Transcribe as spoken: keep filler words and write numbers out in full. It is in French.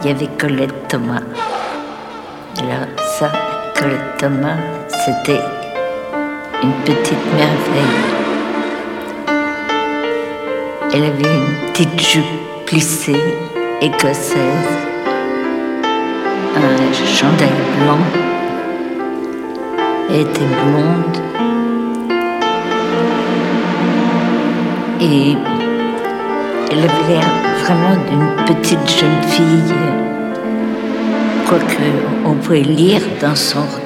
il y avait Colette Thomas. Alors ça, Colette Thomas, c'était une petite merveille. Elle avait une petite jupe plissée, écossaise, un chandail blanc. Elle était blonde. Et elle avait l'air vraiment d'une petite jeune fille, quoique on pouvait lire dans son